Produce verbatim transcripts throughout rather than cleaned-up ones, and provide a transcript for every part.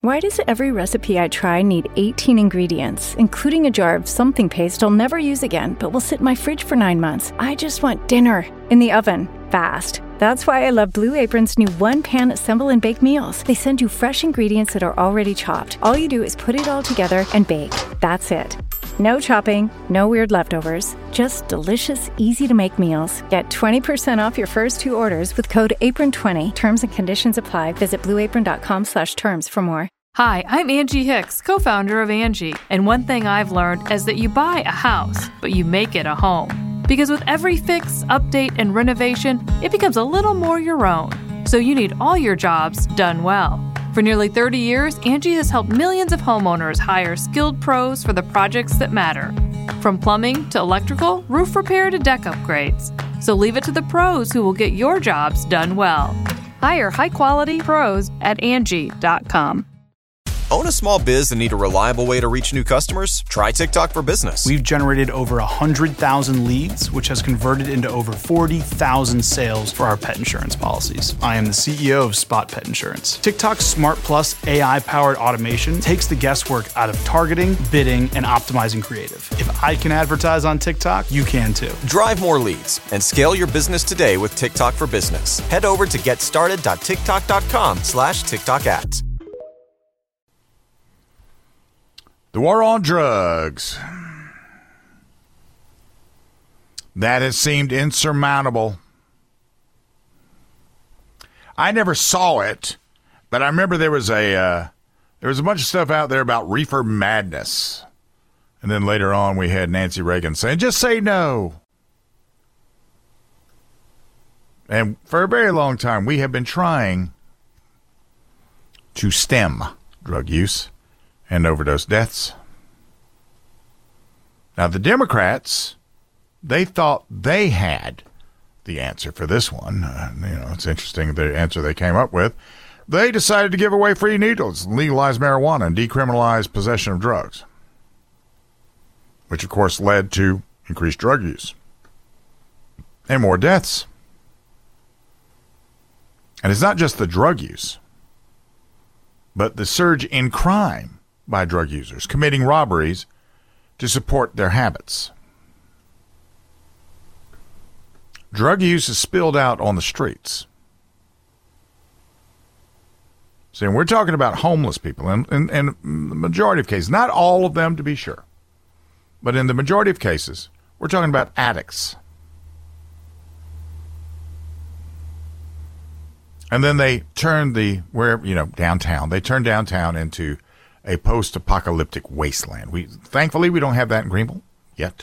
Why does every recipe I try need eighteen ingredients, including a jar of something paste I'll never use again, but will sit in my fridge for nine months? I just want dinner in the oven, fast. That's why I love Blue Apron's new one-pan assemble and bake meals. They send you fresh ingredients that are already chopped. All you do is put it all together and bake. That's it. No chopping, no weird leftovers, just delicious, easy-to-make meals. Get twenty percent off your first two orders with code apron twenty. Terms and conditions apply. Visit blueapron.com slash terms for more. Hi, I'm Angie Hicks, co-founder of Angie. And one thing I've learned is that you buy a house, but you make it a home. Because with every fix, update, and renovation, it becomes a little more your own. So you need all your jobs done well. For nearly thirty years, Angie has helped millions of homeowners hire skilled pros for the projects that matter. From plumbing to electrical, roof repair to deck upgrades. So leave it to the pros who will get your jobs done well. Hire high-quality pros at Angie dot com. Own a small biz and need a reliable way to reach new customers? Try TikTok for Business. We've generated over one hundred thousand leads, which has converted into over forty thousand sales for our pet insurance policies. I am the C E O of Spot Pet Insurance. TikTok's Smart Plus A I-powered automation takes the guesswork out of targeting, bidding, and optimizing creative. If I can advertise on TikTok, you can too. Drive more leads and scale your business today with TikTok for Business. Head over to getstarted.tiktok.com slash TikTok ads. The war on drugs. That has seemed insurmountable. I never saw it, but I remember there was a uh, there was a bunch of stuff out there about reefer madness. And then later on we had Nancy Reagan saying, just say no. And for a very long time we have been trying to stem drug use and overdose deaths. Now, the Democrats, they thought they had the answer for this one. Uh, you know, it's interesting the answer they came up with. They decided to give away free needles, legalize marijuana, and decriminalize possession of drugs, which, of course, led to increased drug use and more deaths. And it's not just the drug use, but the surge in crime by drug users committing robberies to support their habits. Drug use is spilled out on the streets. See, we're talking about homeless people, and in, in, in the majority of cases, not all of them to be sure, but in the majority of cases, we're talking about addicts. And then they turn the, where, you know, downtown, they turn downtown into a post-apocalyptic wasteland. We thankfully we don't have that in Greenville yet.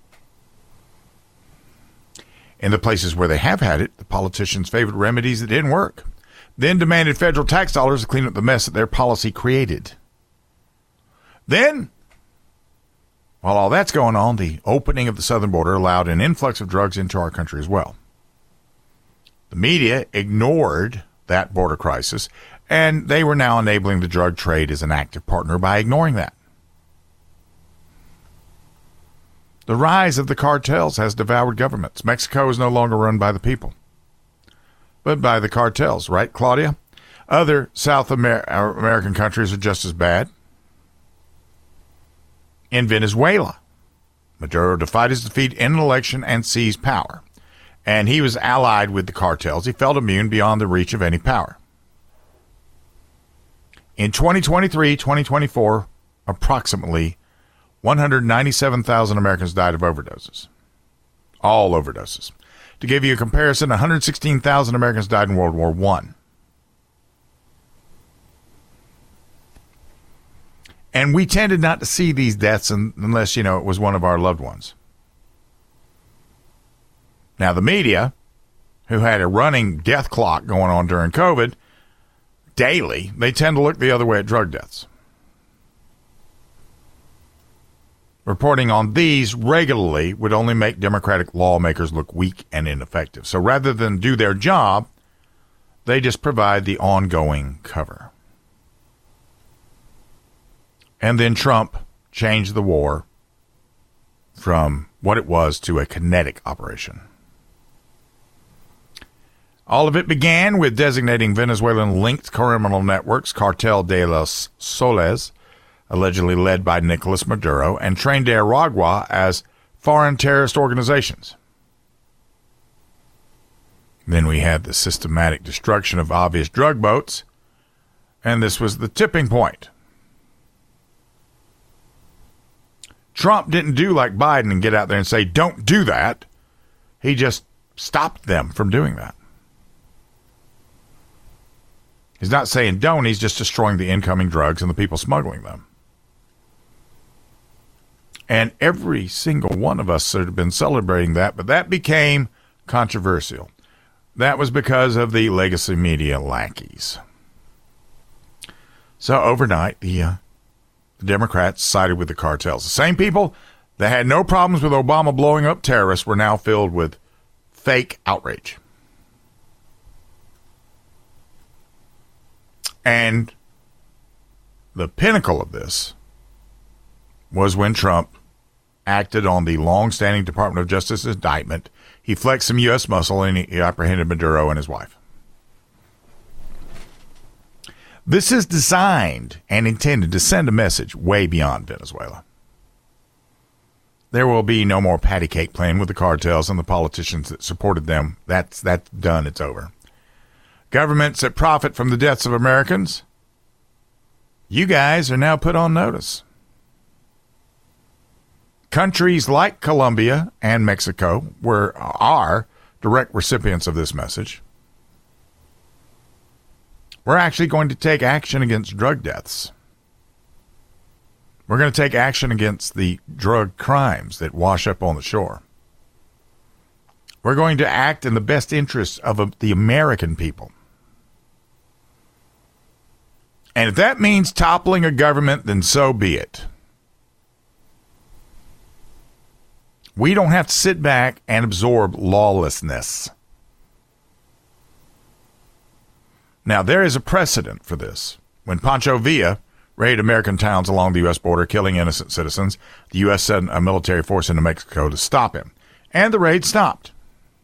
In the places where they have had it, the politicians favored remedies that didn't work, then demanded federal tax dollars to clean up the mess that their policy created. Then, while all that's going on, the opening of the southern border allowed an influx of drugs into our country as well. The media ignored that border crisis, and they were now enabling the drug trade as an active partner by ignoring that. The rise of the cartels has devoured governments. Mexico is no longer run by the people, but by the cartels, right, Claudia? Other South Amer- American countries are just as bad. In Venezuela, Maduro defied his defeat in an election and seized power, and he was allied with the cartels. He felt immune beyond the reach of any power. In twenty twenty-three, twenty twenty-four, approximately one hundred ninety-seven thousand Americans died of overdoses. All overdoses. To give you a comparison, one hundred sixteen thousand Americans died in World War One. And we tended not to see these deaths unless, you know, it was one of our loved ones. Now, the media, who had a running death clock going on during COVID, daily, they tend to look the other way at drug deaths. Reporting on these regularly would only make Democratic lawmakers look weak and ineffective. So rather than do their job, they just provide the ongoing cover. And then Trump changed the war from what it was to a kinetic operation. All of it began with designating Venezuelan-linked criminal networks, Cartel de los Soles, allegedly led by Nicolas Maduro, and Tren de Aragua as foreign terrorist organizations. Then we had the systematic destruction of obvious drug boats, and this was the tipping point. Trump didn't do like Biden and get out there and say, don't do that. He just stopped them from doing that. He's not saying don't, he's just destroying the incoming drugs and the people smuggling them. And every single one of us should have been celebrating that, but that became controversial. That was because of the legacy media lackeys. So overnight, the, uh, the Democrats sided with the cartels. The same people that had no problems with Obama blowing up terrorists were now filled with fake outrage. And the pinnacle of this was when Trump acted on the long-standing Department of Justice indictment. He flexed some U S muscle and he apprehended Maduro and his wife. This is designed and intended to send a message way beyond Venezuela. There will be no more patty cake playing with the cartels and the politicians that supported them. That's, that's done. It's over. Governments that profit from the deaths of Americans, you guys are now put on notice. Countries like Colombia and Mexico were, are direct recipients of this message. We're actually going to take action against drug deaths. We're going to take action against the drug crimes that wash up on the shore. We're going to act in the best interests of the American people. And if that means toppling a government, then so be it. We don't have to sit back and absorb lawlessness. Now, there is a precedent for this. When Pancho Villa raided American towns along the U S border, killing innocent citizens, the U S sent a military force into Mexico to stop him. And the raid stopped.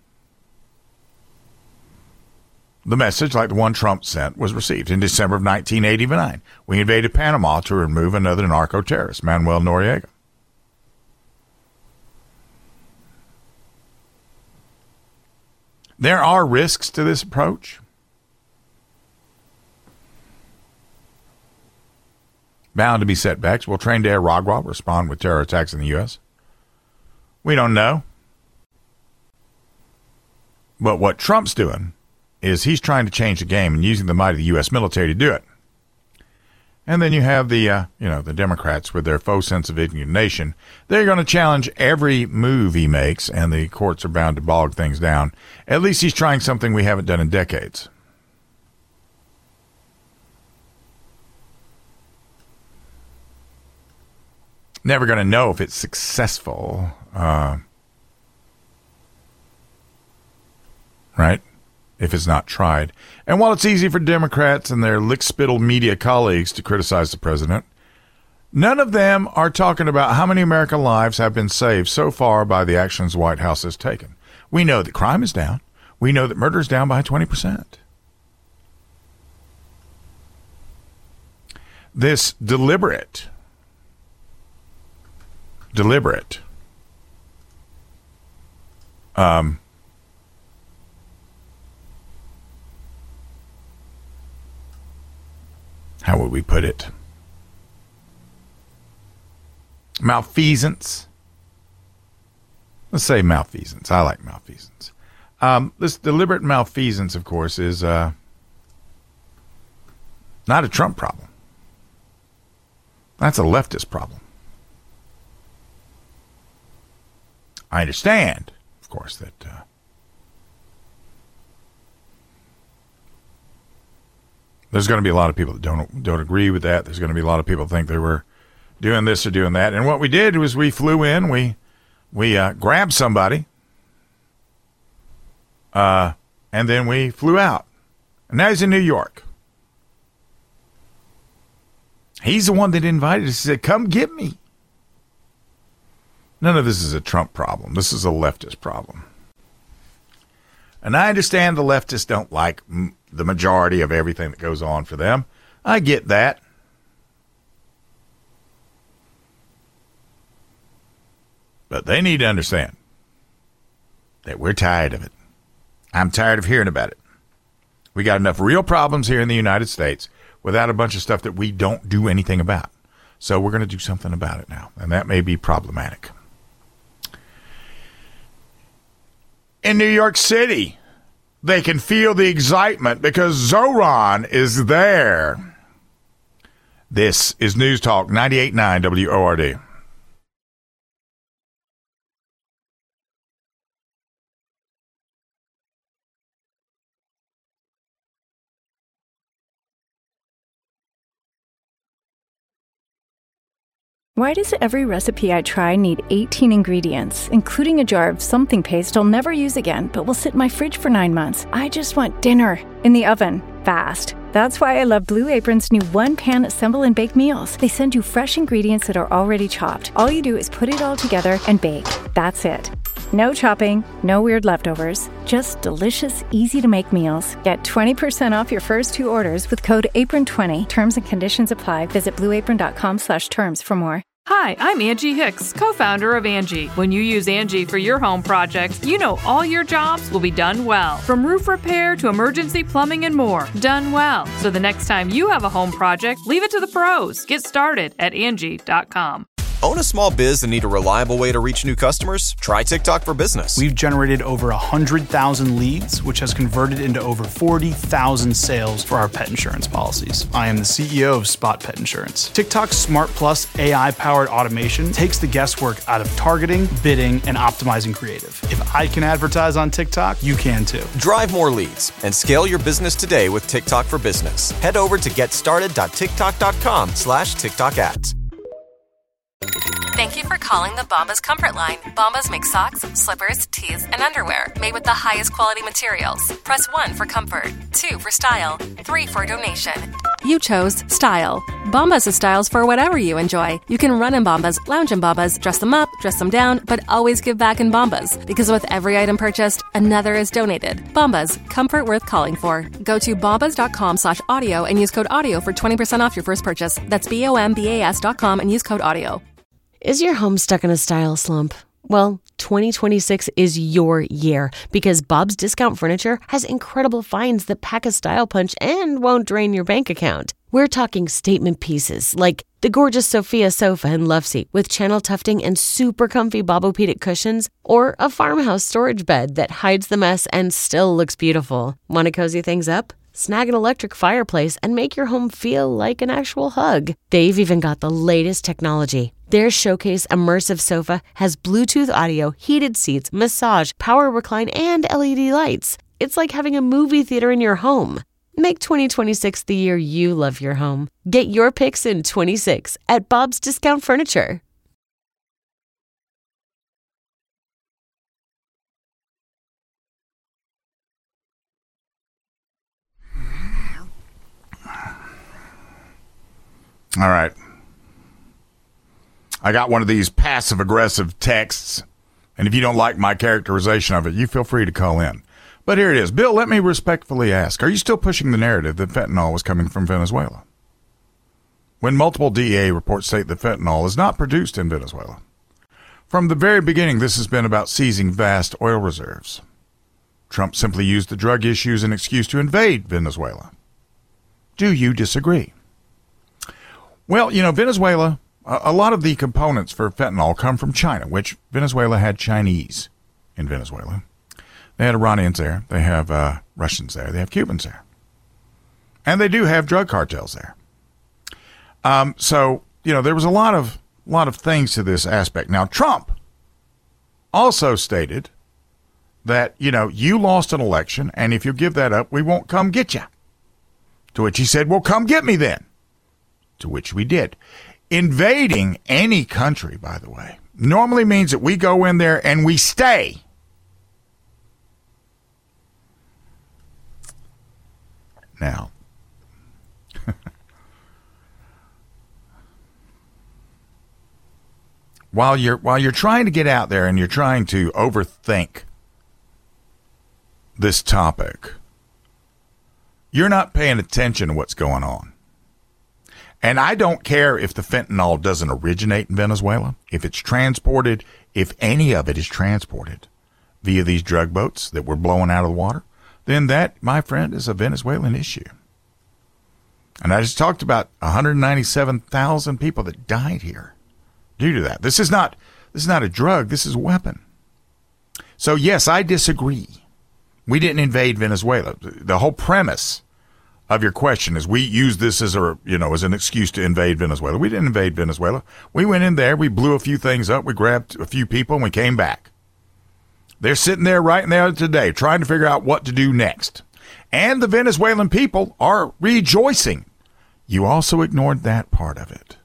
The message, like the one Trump sent, was received. In December of nineteen eighty-nine, we invaded Panama to remove another narco-terrorist, Manuel Noriega. There are risks to this approach. Bound to be setbacks. Will Tren de Aragua respond with terror attacks in the U S? We don't know. But what Trump's doing is he's trying to change the game and using the might of the U S military to do it. And then you have the, uh, you know, the Democrats with their faux sense of indignation. They're going to challenge every move he makes, and the courts are bound to bog things down. At least he's trying something we haven't done in decades. Never going to know if it's successful, uh, right? If it's not tried. And while it's easy for Democrats and their lick-spittle media colleagues to criticize the president, none of them are talking about how many American lives have been saved so far by the actions the White House has taken. We know that crime is down. We know that murder is down by twenty percent. This deliberate, deliberate, um, how would we put it? Malfeasance. Let's say malfeasance. I like malfeasance. Um, this deliberate malfeasance, of course, is uh, not a Trump problem. That's a leftist problem. I understand, of course, that uh, there's going to be a lot of people that don't don't agree with that. There's going to be a lot of people that think they were doing this or doing that. And what we did was we flew in, we we uh, grabbed somebody, uh, and then we flew out. And now he's in New York. He's the one that invited us. He said, come get me. None of this is a Trump problem. This is a leftist problem. And I understand the leftists don't like m- the majority of everything that goes on for them. I get that. But they need to understand that we're tired of it. I'm tired of hearing about it. We got enough real problems here in the United States without a bunch of stuff that we don't do anything about. So we're going to do something about it now, and that may be problematic. In New York City, they can feel the excitement because Zoran is there. This is News Talk ninety-eight point nine W O R D. Why does every recipe I try need eighteen ingredients, including a jar of something paste I'll never use again, but will sit in my fridge for nine months? I just want dinner in the oven, fast. That's why I love Blue Apron's new one-pan assemble and bake meals. They send you fresh ingredients that are already chopped. All you do is put it all together and bake. That's it. No chopping, no weird leftovers, just delicious, easy-to-make meals. Get twenty percent off your first two orders with code apron twenty. Terms and conditions apply. Visit blueapron.com slash terms for more. Hi, I'm Angie Hicks, co-founder of Angie. When you use Angie for your home projects, you know all your jobs will be done well. From roof repair to emergency plumbing and more, done well. So the next time you have a home project, leave it to the pros. Get started at Angie dot com. Own a small biz and need a reliable way to reach new customers? Try TikTok for Business. We've generated over one hundred thousand leads, which has converted into over forty thousand sales for our pet insurance policies. I am the C E O of Spot Pet Insurance. TikTok's Smart Plus A I-powered automation takes the guesswork out of targeting, bidding, and optimizing creative. If I can advertise on TikTok, you can too. Drive more leads and scale your business today with TikTok for Business. Head over to getstarted.tiktok.com slash TikTok ads. Thank you for calling the Bombas Comfort Line. Bombas make socks, slippers, tees, and underwear made with the highest quality materials. Press one for comfort, two for style, three for donation. You chose style. Bombas has styles for whatever you enjoy. You can run in Bombas, lounge in Bombas, dress them up, dress them down, but always give back in Bombas. Because with every item purchased, another is donated. Bombas, comfort worth calling for. Go to bombas.com slash audio and use code audio for twenty percent off your first purchase. That's B O M B A S dot com and use code audio. Is your home stuck in a style slump? Well, twenty twenty-six is your year because Bob's Discount Furniture has incredible finds that pack a style punch and won't drain your bank account. We're talking statement pieces like the gorgeous Sophia sofa and love seat with channel tufting and super comfy Bobopedic cushions, or a farmhouse storage bed that hides the mess and still looks beautiful. Want to cozy things up? Snag an electric fireplace and make your home feel like an actual hug. They've even got the latest technology. Their Showcase Immersive Sofa has Bluetooth audio, heated seats, massage, power recline, and L E D lights. It's like having a movie theater in your home. Make twenty twenty-six the year you love your home. Get your picks in twenty-six at Bob's Discount Furniture. All right. I got one of these passive-aggressive texts, and if you don't like my characterization of it, you feel free to call in. But here it is. Bill, let me respectfully ask, are you still pushing the narrative that fentanyl was coming from Venezuela, when multiple D E A reports state that fentanyl is not produced in Venezuela? From the very beginning, this has been about seizing vast oil reserves. Trump simply used the drug issue as an excuse to invade Venezuela. Do you disagree? Well, you know, Venezuela, a lot of the components for fentanyl come from China, which Venezuela had Chinese in Venezuela. They had Iranians there. They have uh, Russians there. They have Cubans there. And they do have drug cartels there. Um, so, you know, there was a lot of lot of things to this aspect. Now, Trump also stated that, you know, you lost an election, and if you give that up, we won't come get you. To which he said, well, come get me then. To which we did. Invading any country, by the way, normally means that we go in there and we stay. Now, while you're while you're trying to get out there and you're trying to overthink this topic, you're not paying attention to what's going on. And I don't care if the fentanyl doesn't originate in Venezuela, if it's transported, if any of it is transported via these drug boats that we're blowing out of the water, then that, my friend, is a Venezuelan issue. And I just talked about one hundred ninety-seven thousand people that died here due to that. This is not this is not a drug. This is a weapon. So, yes, I disagree. We didn't invade Venezuela. The whole premise of your question is we use this as a, you know, as an excuse to invade Venezuela. We didn't invade Venezuela. We went in there, we blew a few things up, we grabbed a few people, and we came back. They're sitting there right now today trying to figure out what to do next. And the Venezuelan people are rejoicing. You also ignored that part of it.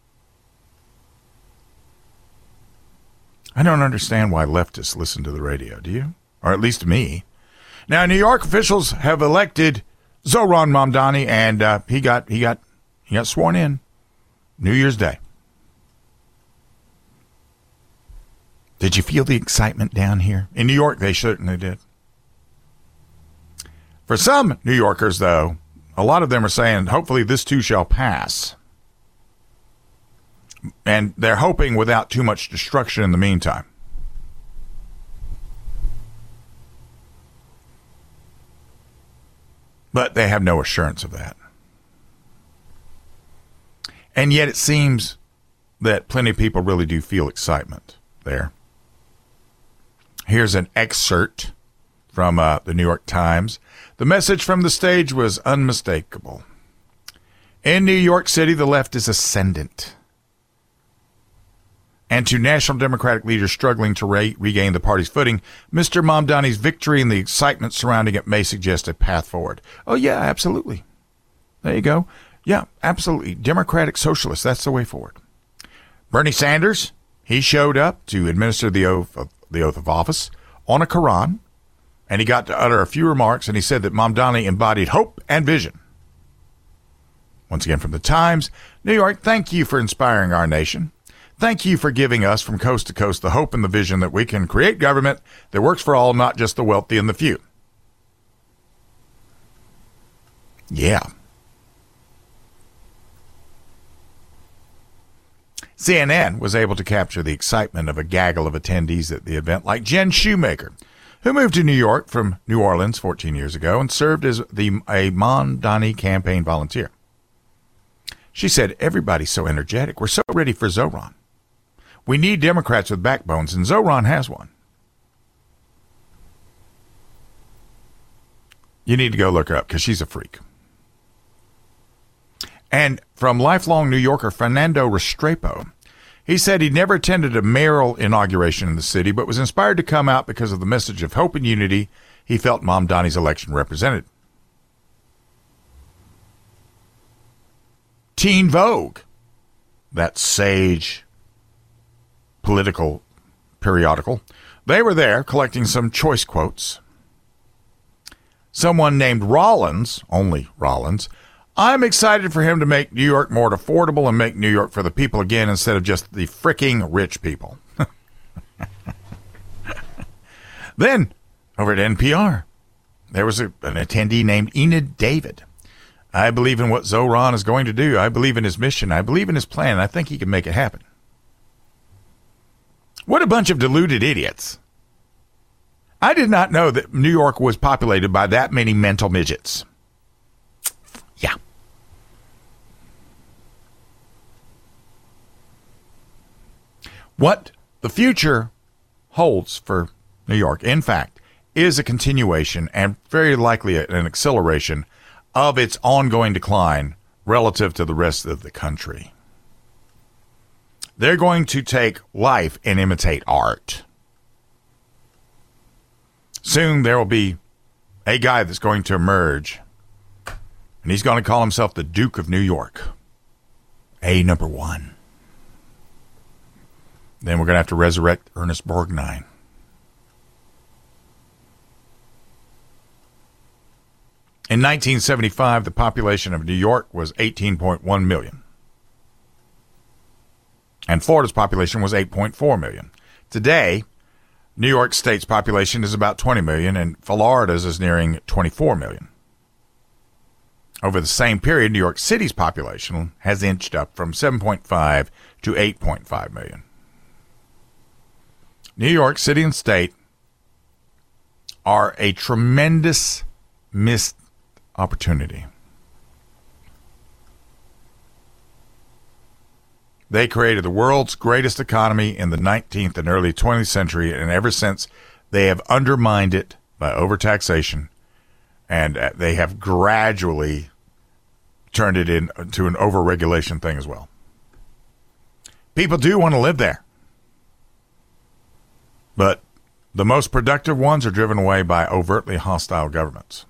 I don't understand why leftists listen to the radio, do you? Or at least me. Now, New York officials have elected Zohran Mamdani, and uh, he got he got he got sworn in New Year's Day. Did you feel the excitement down here? In New York, they certainly did. For some New Yorkers, though, a lot of them are saying, hopefully this too shall pass. And they're hoping without too much destruction in the meantime. But they have no assurance of that. And yet it seems that plenty of people really do feel excitement there. Here's an excerpt from uh, the New York Times. The message from the stage was unmistakable. In New York City, the left is ascendant. And to National Democratic leaders struggling to re- regain the party's footing, Mister Mamdani's victory and the excitement surrounding it may suggest a path forward. Oh, yeah, absolutely. There you go. Yeah, absolutely. Democratic socialists, that's the way forward. Bernie Sanders, he showed up to administer the oath of, the oath of office on a Quran, and he got to utter a few remarks, and he said that Mamdani embodied hope and vision. Once again from the Times, New York, thank you for inspiring our nation. Thank you for giving us from coast to coast the hope and the vision that we can create government that works for all, not just the wealthy and the few. Yeah. C N N was able to capture the excitement of a gaggle of attendees at the event, like Jen Shoemaker, who moved to New York from New Orleans fourteen years ago and served as the a Mamdani campaign volunteer. She said, everybody's so energetic. We're so ready for Zohran. We need Democrats with backbones, and Zohran has one. You need to go look her up because she's a freak. And from lifelong New Yorker Fernando Restrepo, he said he never attended a mayoral inauguration in the city, but was inspired to come out because of the message of hope and unity he felt Mamdani's election represented. Teen Vogue, that sage political periodical, they were there collecting some choice quotes. Someone named Rollins, only Rollins, I'm excited for him to make New York more affordable and make New York for the people again instead of just the fricking rich people. Then, over at N P R, there was a, an attendee named Enid David. I believe in what Zohran is going to do. I believe in his mission. I believe in his plan. And I think he can make it happen. What a bunch of deluded idiots. I did not know that New York was populated by that many mental midgets. Yeah. What the future holds for New York, in fact, is a continuation and very likely an acceleration of its ongoing decline relative to the rest of the country. They're going to take life and imitate art. Soon there will be a guy that's going to emerge, and he's going to call himself the Duke of New York. A number one. Then we're going to have to resurrect Ernest Borgnine. In nineteen seventy-five, the population of New York was eighteen point one million. And Florida's population was eight point four million. Today, New York State's population is about twenty million, and Florida's is nearing twenty-four million. Over the same period, New York City's population has inched up from seven point five to eight point five million. New York City and state are a tremendous missed opportunity. They created the world's greatest economy in the nineteenth and early twentieth century, and ever since they have undermined it by overtaxation, and they have gradually turned it into an overregulation thing as well. People do want to live there, but the most productive ones are driven away by overtly hostile governments.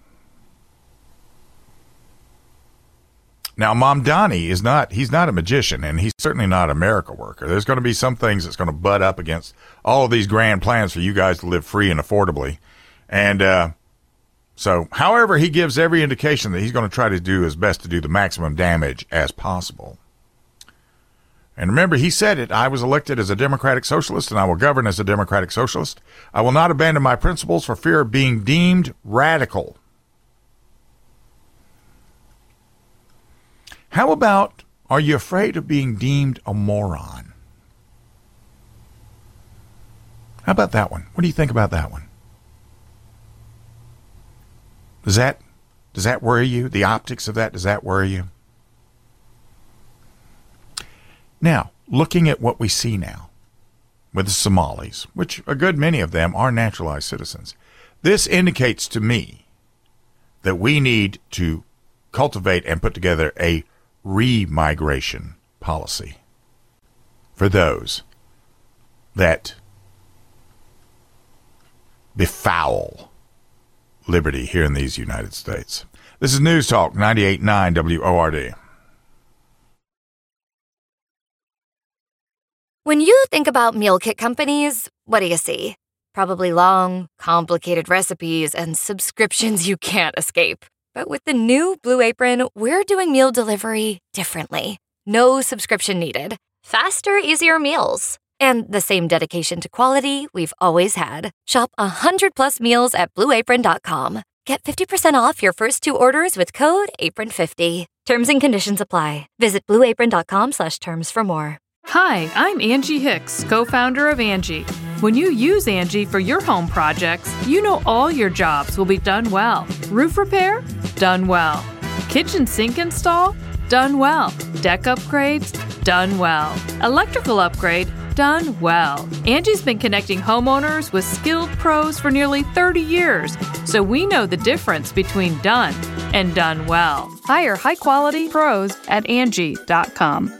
Now, Mamdani is not, he's not a magician, and he's certainly not a miracle worker. There's going to be some things that's going to butt up against all of these grand plans for you guys to live free and affordably. And uh, so, however, he gives every indication that he's going to try to do his best to do the maximum damage as possible. And remember, he said it, I was elected as a democratic socialist, and I will govern as a democratic socialist. I will not abandon my principles for fear of being deemed radical. How about, are you afraid of being deemed a moron? How about that one? What do you think about that one? Does that, does that worry you? The optics of that, does that worry you? Now, looking at what we see now with the Somalis, which a good many of them are naturalized citizens, this indicates to me that we need to cultivate and put together a re-migration policy for those that befoul liberty here in these United States. This is News Talk ninety-eight point nine W O R D. When you think about meal kit companies, what do you see? Probably long, complicated recipes and subscriptions you can't escape. But with the new Blue Apron, we're doing meal delivery differently. No subscription needed. Faster, easier meals. And the same dedication to quality we've always had. Shop one hundred plus meals at blue apron dot com. Get fifty percent off your first two orders with code apron fifty. Terms and conditions apply. Visit blue apron dot com slash terms for more. Hi, I'm Angie Hicks, co-founder of Angie. When you use Angie for your home projects, you know all your jobs will be done well. Roof repair? Done well. Kitchen sink install? Done well. Deck upgrades? Done well. Electrical upgrade? Done well. Angie's been connecting homeowners with skilled pros for nearly thirty years, so we know the difference between done and done well. Hire high-quality pros at Angie dot com.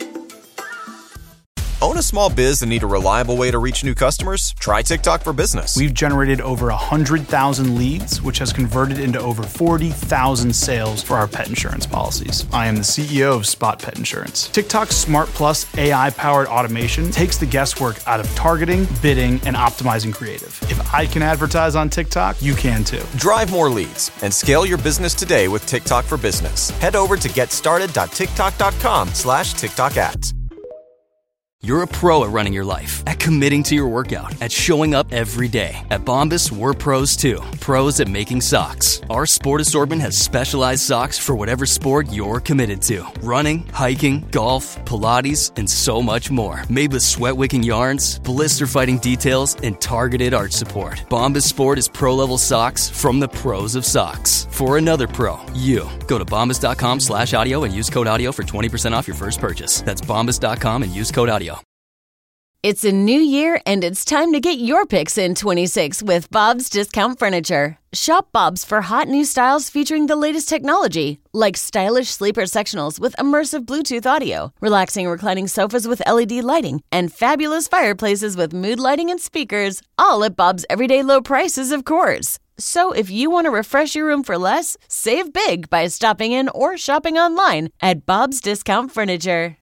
Own a small biz and need a reliable way to reach new customers? Try TikTok for Business. We've generated over one hundred thousand leads, which has converted into over forty thousand sales for our pet insurance policies. I am the C E O of Spot Pet Insurance. TikTok's Smart Plus A I-powered automation takes the guesswork out of targeting, bidding, and optimizing creative. If I can advertise on TikTok, you can too. Drive more leads and scale your business today with TikTok for Business. Head over to getstarted dot tiktok dot com slash TikTok ads. You're a pro at running your life, at committing to your workout, at showing up every day. At Bombas, we're pros too. Pros at making socks. Our sport assortment has specialized socks for whatever sport you're committed to. Running, hiking, golf, Pilates, and so much more. Made with sweat-wicking yarns, blister-fighting details, and targeted arch support. Bombas Sport is pro-level socks from the pros of socks. For another pro, you. Go to bombas.com slash audio and use code audio for twenty percent off your first purchase. That's bombas dot com and use code audio. It's a new year, and it's time to get your picks in twenty-six with Bob's Discount Furniture. Shop Bob's for hot new styles featuring the latest technology, like stylish sleeper sectionals with immersive Bluetooth audio, relaxing reclining sofas with L E D lighting, and fabulous fireplaces with mood lighting and speakers, all at Bob's everyday low prices, of course. So if you want to refresh your room for less, save big by stopping in or shopping online at Bob's Discount Furniture.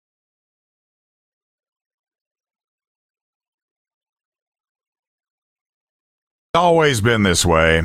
Always been this way.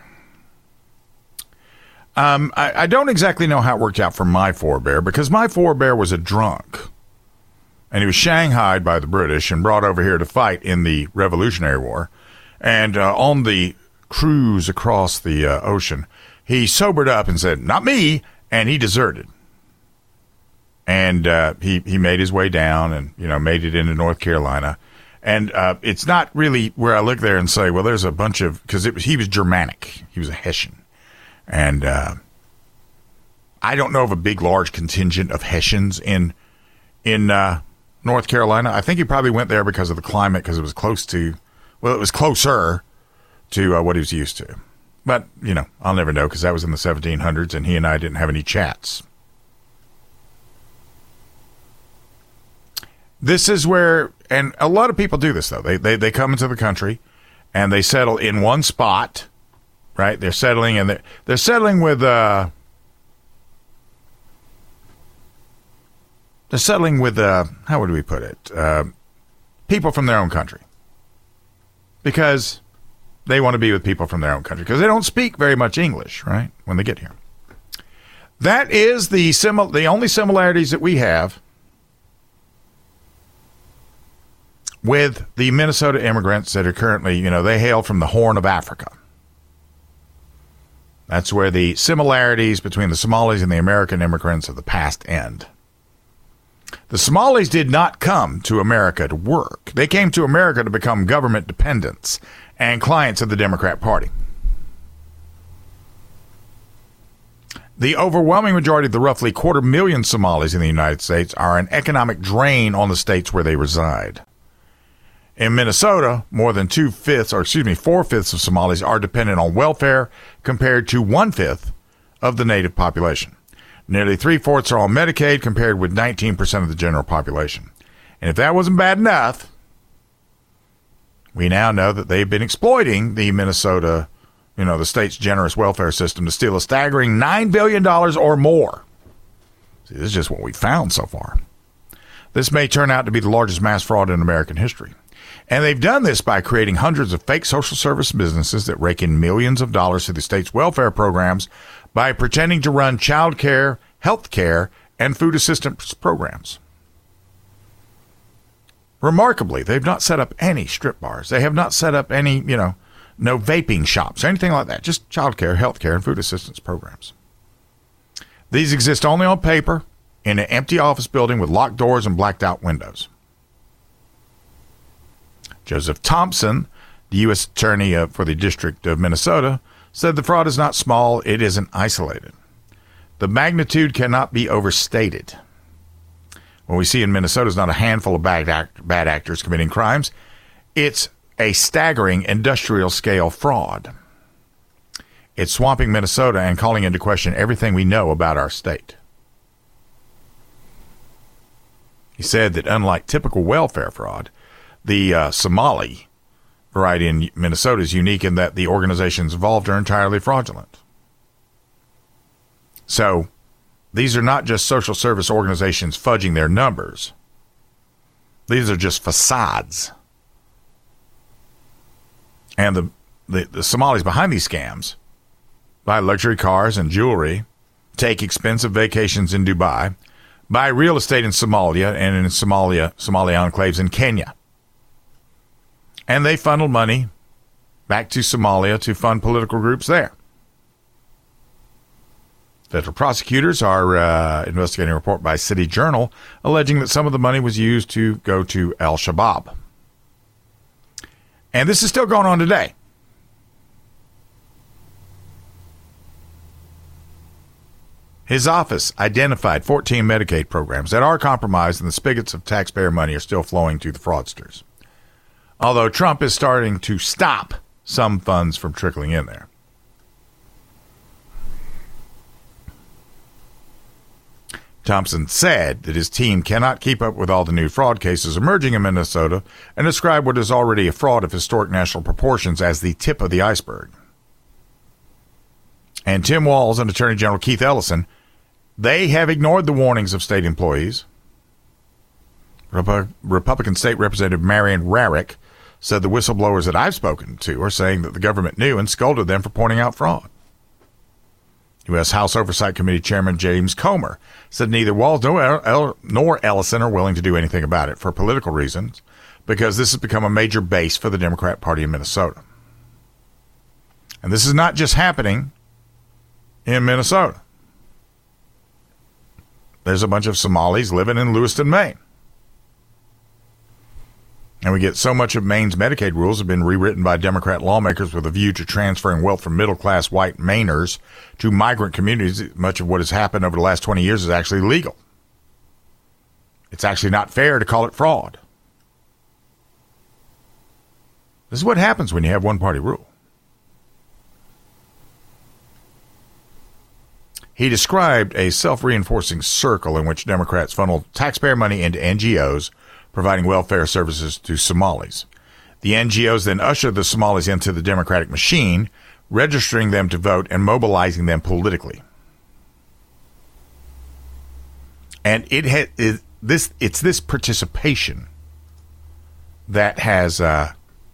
Um, I, I don't exactly know how it worked out for my forebear, because my forebear was a drunk, and he was shanghaied by the British and brought over here to fight in the Revolutionary War. And uh, on the cruise across the uh, ocean, he sobered up and said, "Not me," and he deserted. And uh, he, he made his way down and, you know, made it into North Carolina. And uh, it's not really where I look there and say, well, there's a bunch of, because he was Germanic. He was a Hessian. And uh, I don't know of a big, large contingent of Hessians in in uh, North Carolina. I think he probably went there because of the climate, because it was close to, well, it was closer to uh, what he was used to. But, you know, I'll never know because that was in the seventeen hundreds and he and I didn't have any chats. This is where, and a lot of people do this, though. They, they they come into the country, and they settle in one spot, right? They're settling, and they're, they're settling with, uh, they're settling with, uh, how would we put it? Uh, people from their own country. Because they want to be with people from their own country, because they don't speak very much English, right, when they get here. That is the simil- the only similarities that we have with the Minnesota immigrants that are currently, you know, they hail from the Horn of Africa. That's where the similarities between the Somalis and the American immigrants of the past end. The Somalis did not come to America to work. They came to America to become government dependents and clients of the Democrat Party. The overwhelming majority of the roughly quarter million Somalis in the United States are an economic drain on the states where they reside. In Minnesota, more than two-fifths, or excuse me, four-fifths of Somalis are dependent on welfare compared to one-fifth of the native population. Nearly three-fourths are on Medicaid compared with nineteen percent of the general population. And if that wasn't bad enough, we now know that they've been exploiting the Minnesota, you know, the state's generous welfare system to steal a staggering nine billion dollars or more. See, this is just what we found so far. This may turn out to be the largest mass fraud in American history. And they've done this by creating hundreds of fake social service businesses that rake in millions of dollars to the state's welfare programs by pretending to run child care, health care, and food assistance programs. Remarkably, they've not set up any strip bars. They have not set up any, you know, no vaping shops, anything like that. Just child care, health care, and food assistance programs. These exist only on paper in an empty office building with locked doors and blacked out windows. Joseph Thompson, the U S attorney uh, for the District of Minnesota, said the fraud is not small, it isn't isolated. The magnitude cannot be overstated. What we see in Minnesota is not a handful of bad, act- bad actors committing crimes. It's a staggering industrial-scale fraud. It's swamping Minnesota and calling into question everything we know about our state. He said that unlike typical welfare fraud, the uh, Somali variety in Minnesota is unique in that the organizations involved are entirely fraudulent. So, these are not just social service organizations fudging their numbers. These are just facades. And the, the, the Somalis behind these scams buy luxury cars and jewelry, take expensive vacations in Dubai, buy real estate in Somalia and in Somalia, Somali enclaves in Kenya. And they funnel money back to Somalia to fund political groups there. Federal prosecutors are uh, investigating a report by City Journal alleging that some of the money was used to go to Al-Shabaab. And this is still going on today. His office identified fourteen Medicaid programs that are compromised and the spigots of taxpayer money are still flowing to the fraudsters. Although Trump is starting to stop some funds from trickling in there. Thompson said that his team cannot keep up with all the new fraud cases emerging in Minnesota and described what is already a fraud of historic national proportions as the tip of the iceberg. And Tim Walz and Attorney General Keith Ellison, they have ignored the warnings of state employees. Rep- Republican State Representative Marion Rarick said the whistleblowers that I've spoken to are saying that the government knew and scolded them for pointing out fraud. U S House Oversight Committee Chairman James Comer said neither Walz nor, nor Ellison are willing to do anything about it for political reasons, because this has become a major base for the Democrat Party in Minnesota. And this is not just happening in Minnesota. There's a bunch of Somalis living in Lewiston, Maine. And we get so much of Maine's Medicaid rules have been rewritten by Democrat lawmakers with a view to transferring wealth from middle-class white Mainers to migrant communities. Much of what has happened over the last twenty years is actually legal. It's actually not fair to call it fraud. This is what happens when you have one-party rule. He described a self-reinforcing circle in which Democrats funnel taxpayer money into N G Os, providing welfare services to Somalis. The N G Os then usher the Somalis into the Democratic machine, registering them to vote and mobilizing them politically. And it ha- it, this it's this participation that has uh,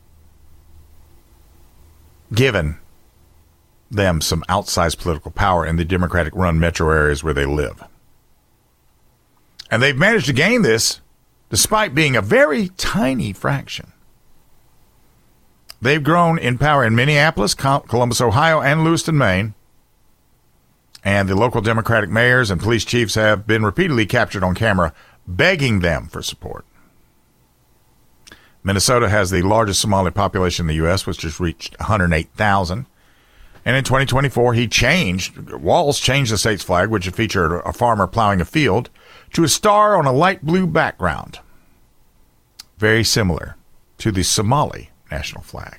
given them some outsized political power in the Democratic-run metro areas where they live. And they've managed to gain this despite being a very tiny fraction. They've grown in power in Minneapolis, Columbus, Ohio, and Lewiston, Maine. And the local Democratic mayors and police chiefs have been repeatedly captured on camera begging them for support. Minnesota has the largest Somali population in the U S, which has reached one hundred eight thousand. And in twenty twenty-four, he changed, Walz changed the state's flag, which had featured a farmer plowing a field, to a star on a light blue background. Very similar to the Somali national flag.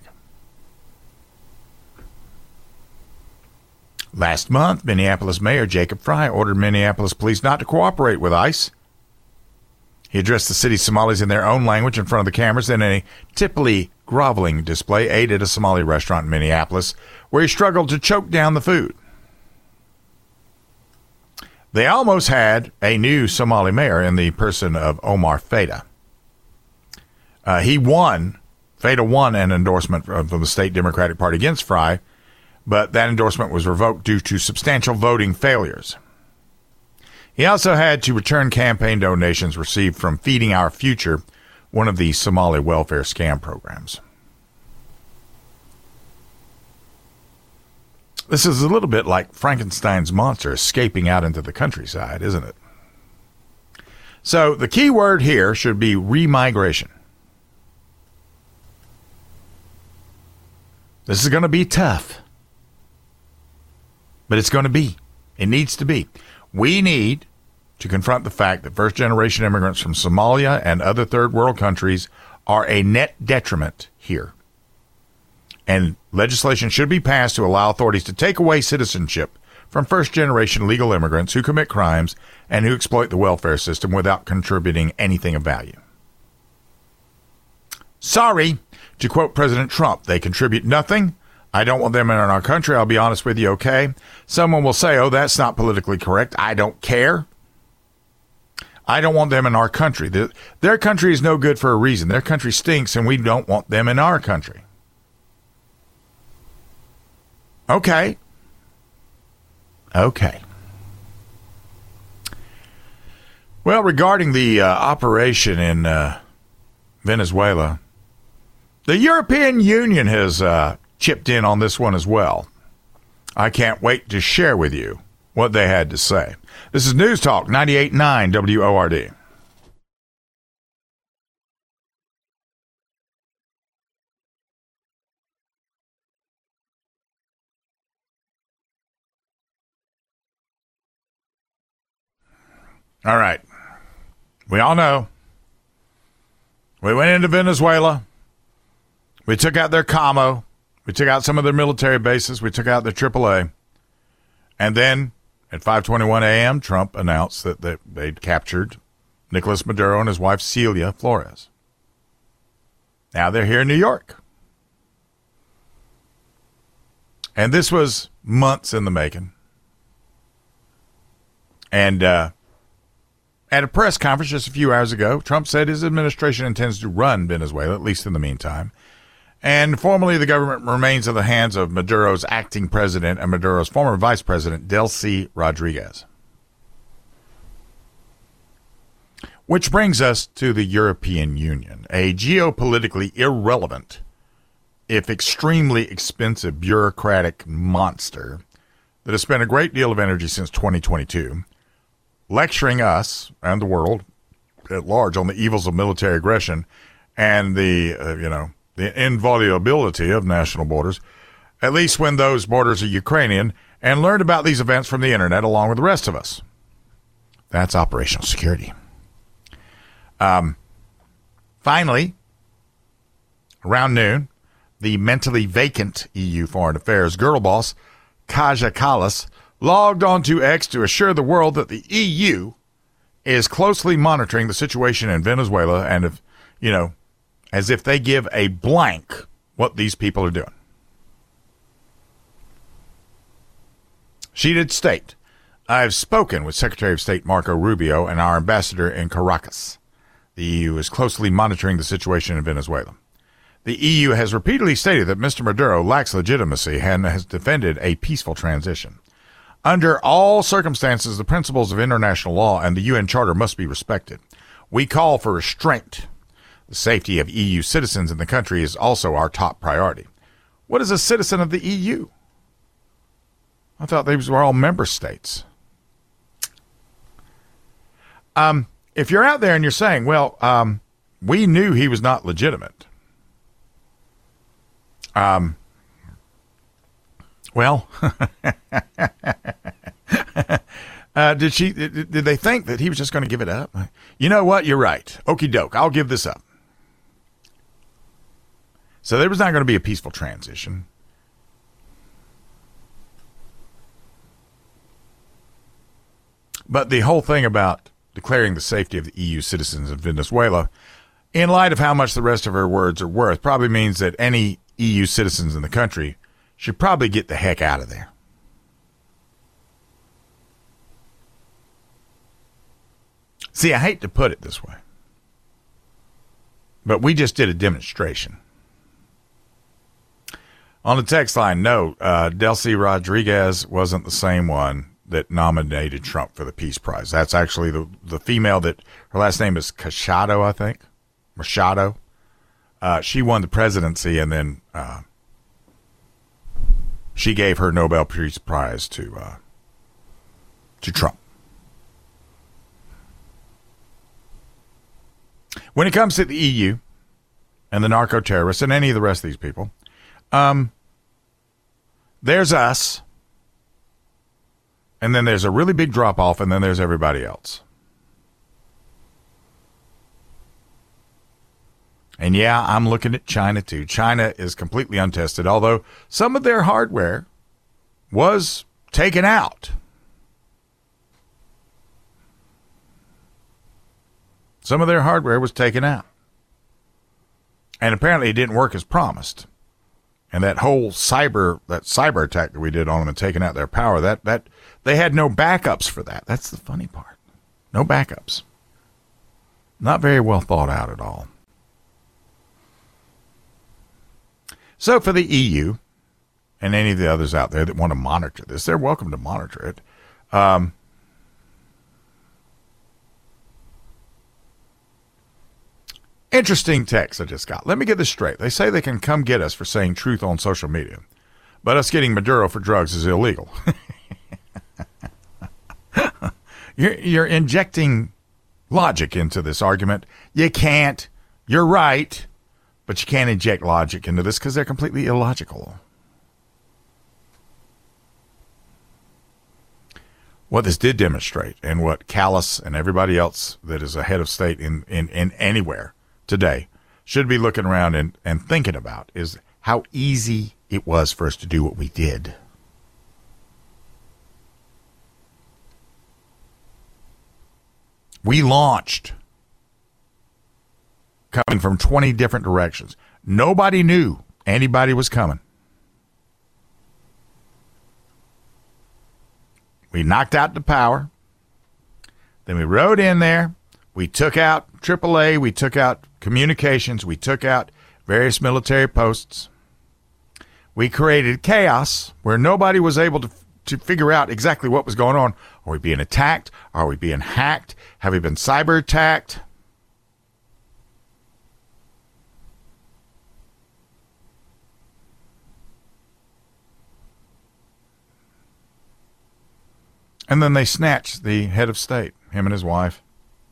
Last month, Minneapolis Mayor Jacob Frey ordered Minneapolis police not to cooperate with ICE. He addressed the city's Somalis in their own language in front of the cameras, then in a typically groveling display ate at a Somali restaurant in Minneapolis, where he struggled to choke down the food. They almost had a new Somali mayor in the person of Omar Feda. Uh, he won, Feda won an endorsement from, from the state Democratic Party against Frey, but that endorsement was revoked due to substantial voting failures. He also had to return campaign donations received from Feeding Our Future, one of the Somali welfare scam programs. This is a little bit like Frankenstein's monster escaping out into the countryside, isn't it? So the key word here should be remigration. This is going to be tough, but it's going to be. It needs to be. We need to confront the fact that first-generation immigrants from Somalia and other third-world countries are a net detriment here. And legislation should be passed to allow authorities to take away citizenship from first-generation legal immigrants who commit crimes and who exploit the welfare system without contributing anything of value. Sorry, to quote President Trump, they contribute nothing. I don't want them in our country. I'll be honest with you, okay? Someone will say, oh, that's not politically correct. I don't care. I don't want them in our country. Their, their country is no good for a reason. Their country stinks, and we don't want them in our country. Okay. Okay. Well, regarding the uh, operation in uh, Venezuela, the European Union has uh, chipped in on this one as well. I can't wait to share with you what they had to say. This is News Talk ninety-eight point nine W O R D. All right. We all know. We went into Venezuela. We took out their Camo. We took out some of their military bases. We took out their triple A. And then at five twenty-one a.m., Trump announced that they, they'd captured Nicolas Maduro and his wife, Celia Flores. Now they're here in New York. And this was months in the making. And uh, at a press conference just a few hours ago, Trump said his administration intends to run Venezuela, at least in the meantime. And formally, the government remains in the hands of Maduro's acting president and Maduro's former vice president, Delcy Rodriguez. Which brings us to the European Union, a geopolitically irrelevant, if extremely expensive bureaucratic monster that has spent a great deal of energy since twenty twenty-two lecturing us and the world at large on the evils of military aggression and the, uh, you know, the inviolability of national borders, at least when those borders are Ukrainian, and learned about these events from the internet along with the rest of us. That's operational security. Um, finally, around noon, the mentally vacant E U Foreign Affairs girl boss, Kaja Kallas, logged on to X to assure the world that the E U is closely monitoring the situation in Venezuela and, if, you know, as if they give a blank what these people are doing. She did state, I've spoken with Secretary of State Marco Rubio and our ambassador in Caracas. The E U is closely monitoring the situation in Venezuela. The E U has repeatedly stated that Mister Maduro lacks legitimacy and has defended a peaceful transition. Under all circumstances, the principles of international law and the U N Charter must be respected. We call for restraint. The safety of E U citizens in the country is also our top priority. What is a citizen of the E U? I thought these were all member states. Um, if you're out there and you're saying, well, um, we knew he was not legitimate. Um, well, uh, did she, did, did they think that he was just going to give it up? You know what? You're right. Okie doke. I'll give this up. So there was not going to be a peaceful transition. But the whole thing about declaring the safety of the E U citizens in Venezuela, in light of how much the rest of her words are worth, probably means that any E U citizens in the country should probably get the heck out of there. See, I hate to put it this way, but we just did a demonstration. On the text line, no, uh, Delcy Rodriguez wasn't the same one that nominated Trump for the Peace Prize. That's actually the the female that, her last name is Machado, I think. Machado. Uh, she won the presidency, and then uh, she gave her Nobel Peace Prize to uh, to Trump. When it comes to the E U and the narco-terrorists and any of the rest of these people, um, there's us, and then there's a really big drop-off, and then there's everybody else. And yeah, I'm looking at China too. China is completely untested, although some of their hardware was taken out. Some of their hardware was taken out. And apparently it didn't work as promised. And that whole cyber, that cyber attack that we did on them and taking out their power, that, that, they had no backups for that. That's the funny part. No backups. Not very well thought out at all. So for the E U and any of the others out there that want to monitor this, they're welcome to monitor it. Um, interesting text I just got. Let me get this straight. They say they can come get us for saying truth on social media, but us getting Maduro for drugs is illegal. you're, you're injecting logic into this argument. You can't. You're right. But you can't inject logic into this because they're completely illogical. What this did demonstrate, and what Kallas and everybody else that is a head of state in, in, in anywhere today should be looking around and, and thinking about, is how easy it was for us to do what we did. We launched coming from twenty different directions. Nobody knew anybody was coming. We knocked out the power. Then we rode in there. We took out triple A. We took out communications. We took out various military posts. We created chaos where nobody was able to to figure out exactly what was going on. Are we being attacked? Are we being hacked? Have we been cyber attacked? And then they snatched the head of state, him and his wife.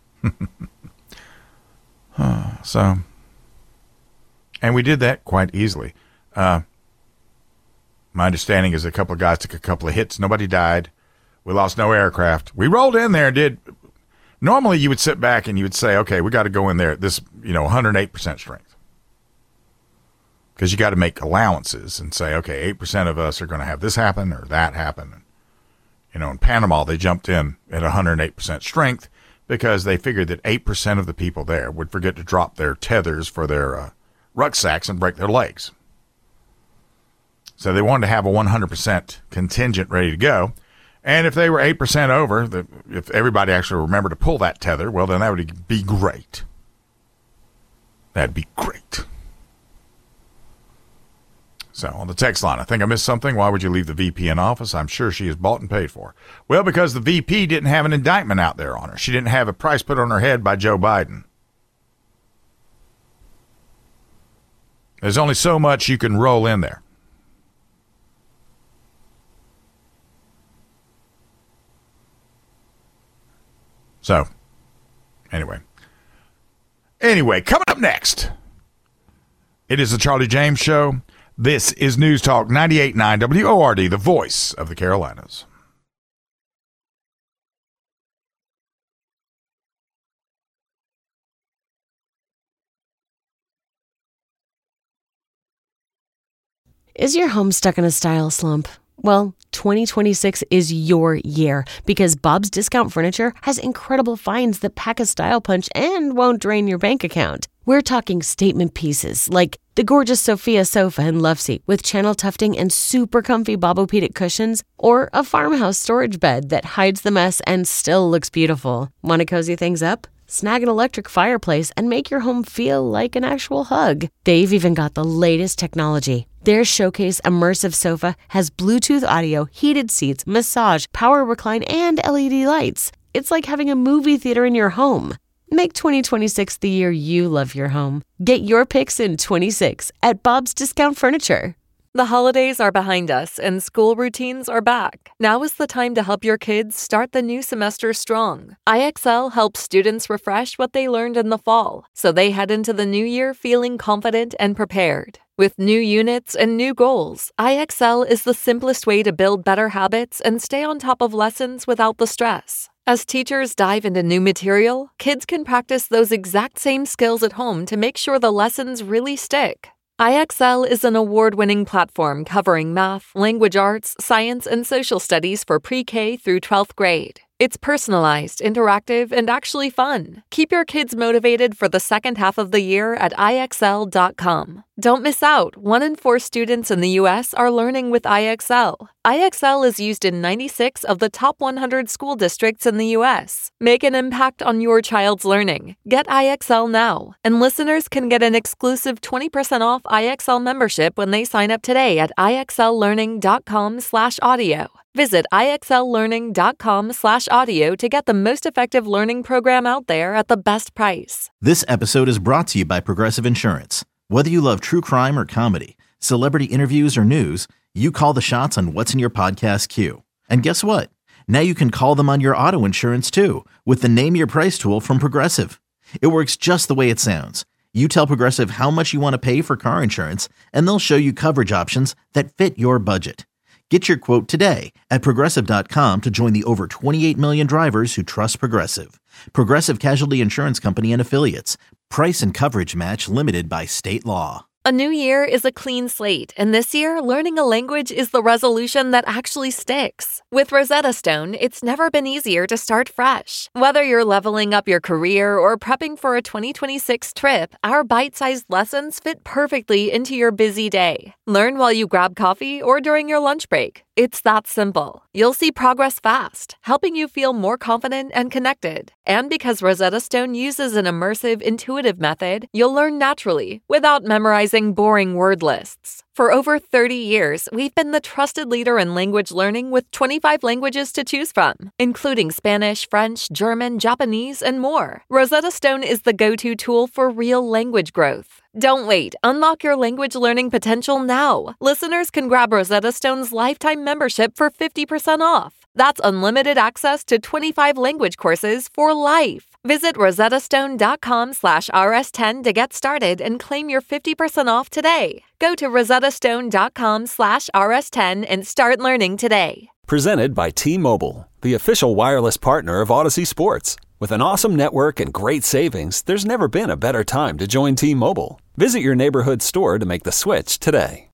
So, and we did that quite easily. Uh, my understanding is a couple of guys took a couple of hits. Nobody died. We lost no aircraft. We rolled in there and did. Normally you would sit back and you would say, okay, we got to go in there at this, you know, one hundred eight percent strength. Because you got to make allowances and say, okay, eight percent of us are going to have this happen or that happen. You know, in Panama, they jumped in at one hundred eight percent strength because they figured that eight percent of the people there would forget to drop their tethers for their uh, rucksacks and break their legs. So they wanted to have a one hundred percent contingent ready to go. And if they were eight percent over, the, if everybody actually remembered to pull that tether, well, then that would be great. That'd be great. So on the text line, I think I missed something. Why would you leave the V P in office? I'm sure she is bought and paid for. Well, because the V P didn't have an indictment out there on her. She didn't have a price put on her head by Joe Biden. There's only so much you can roll in there. So, anyway. Anyway, coming up next, it is the Charlie James Show. This is News Talk ninety-eight point nine W O R D, the voice of the Carolinas. Is your home stuck in a style slump? Well, twenty twenty-six is your year because Bob's Discount Furniture has incredible finds that pack a style punch and won't drain your bank account. We're talking statement pieces like the gorgeous Sophia sofa and love seat with channel tufting and super comfy Bobopedic cushions, or a farmhouse storage bed that hides the mess and still looks beautiful. Want to cozy things up? Snag an electric fireplace and make your home feel like an actual hug. They've even got the latest technology. Their Showcase Immersive Sofa has Bluetooth audio, heated seats, massage, power recline, and L E D lights. It's like having a movie theater in your home. Make twenty twenty-six the year you love your home. Get your picks in twenty-six at Bob's Discount Furniture. The holidays are behind us and school routines are back. Now is the time to help your kids start the new semester strong. I X L helps students refresh what they learned in the fall, so they head into the new year feeling confident and prepared. With new units and new goals, I X L is the simplest way to build better habits and stay on top of lessons without the stress. As teachers dive into new material, kids can practice those exact same skills at home to make sure the lessons really stick. I X L is an award-winning platform covering math, language arts, science, and social studies for pre-K through twelfth grade. It's personalized, interactive, and actually fun. Keep your kids motivated for the second half of the year at I X L dot com. Don't miss out. One in four students in the U S are learning with I X L. I X L is used in ninety-six of the top one hundred school districts in the U S. Make an impact on your child's learning. Get I X L now. And listeners can get an exclusive twenty percent off I X L membership when they sign up today at I X L learning dot com slash audio. Visit I X L learning dot com slash audio to get the most effective learning program out there at the best price. This episode is brought to you by Progressive Insurance. Whether you love true crime or comedy, celebrity interviews or news, you call the shots on what's in your podcast queue. And guess what? Now you can call them on your auto insurance too with the Name Your Price tool from Progressive. It works just the way it sounds. You tell Progressive how much you want to pay for car insurance, and they'll show you coverage options that fit your budget. Get your quote today at Progressive dot com to join the over twenty-eight million drivers who trust Progressive. Progressive Casualty Insurance Company and Affiliates. Price and coverage match limited by state law. A new year is a clean slate, and this year, learning a language is the resolution that actually sticks. With Rosetta Stone, it's never been easier to start fresh. Whether you're leveling up your career or prepping for a twenty twenty-six trip, our bite-sized lessons fit perfectly into your busy day. Learn while you grab coffee or during your lunch break. It's that simple. You'll see progress fast, helping you feel more confident and connected. And because Rosetta Stone uses an immersive, intuitive method, you'll learn naturally without memorizing boring word lists. For over thirty years, we've been the trusted leader in language learning with twenty-five languages to choose from, including Spanish, French, German, Japanese, and more. Rosetta Stone is the go-to tool for real language growth. Don't wait. Unlock your language learning potential now. Listeners can grab Rosetta Stone's lifetime membership for fifty percent off. That's unlimited access to twenty-five language courses for life. Visit rosettastone.com slash rs10 to get started and claim your fifty percent off today. Go to rosettastone.com slash rs10 and start learning today. Presented by T-Mobile, the official wireless partner of Odyssey Sports. With an awesome network and great savings, there's never been a better time to join T-Mobile. Visit your neighborhood store to make the switch today.